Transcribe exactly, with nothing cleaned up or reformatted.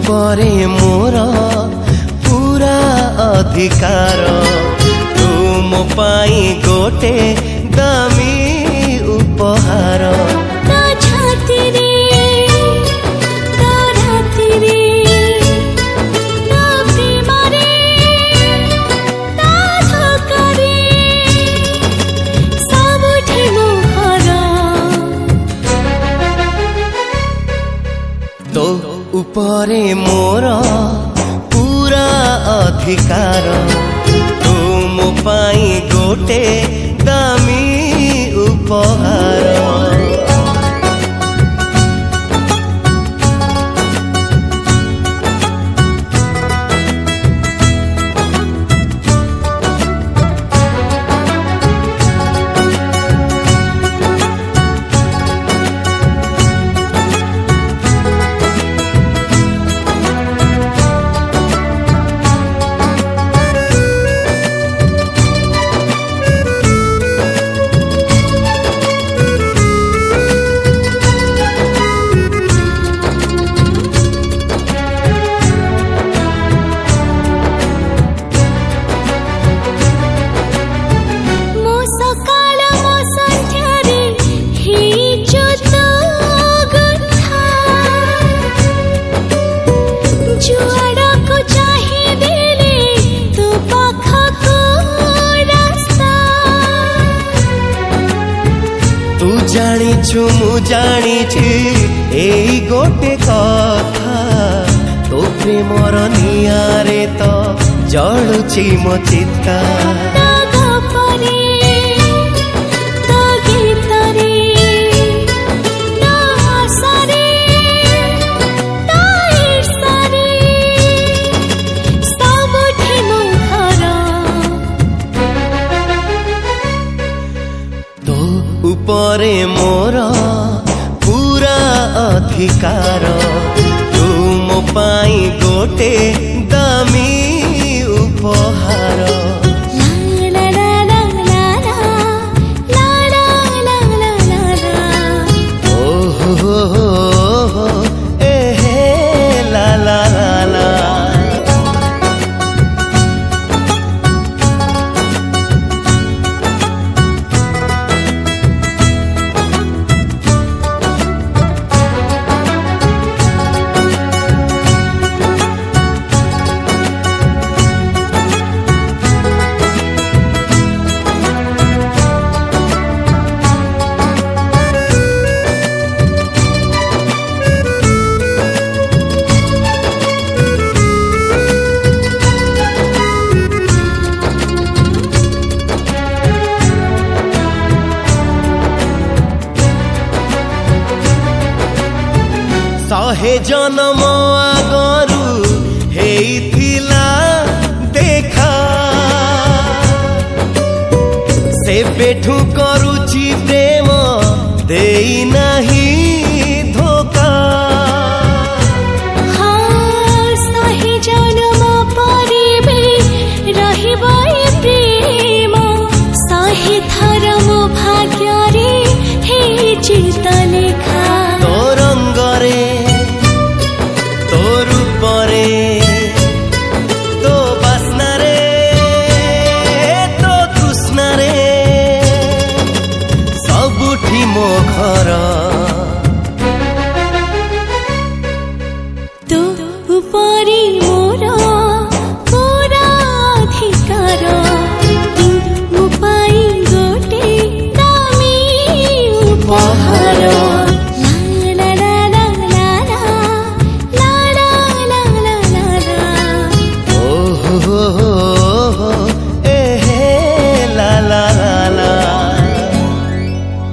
उपरे मोर पूरा अधिकार तू मो पाई गोटे दामी उपहार तो छाती रे तो राती रे तो प्रेम रे तो धोका रे सबुठी मो घर तो उपरे मोर पूरा अधिकार तू मो पाई गोटे दामी उपहार जानिछु मु जानिछि एई गोटे कथा तो प्रेमर नियारे तो जळुछि मो चित्ता उपरे मोर पूरा अधिकार तू मो पाई गोटे दामी उपहार सहे जन्म आगरू हेइथिला देखा से बेठू करूची प्रेम देई नाही धोखा हाँ सहे जन्म परिबे रहिबो प्रेम सहे थर मो भाग्य रे हेइछि त लेखा तो रंग रे तो रूप रे तो बासना रे तो तृष्णा रे सबुठी मो घर तो उपरे मोर पूरा अधिकार तू मो पाई गोटे दामी उपहार oh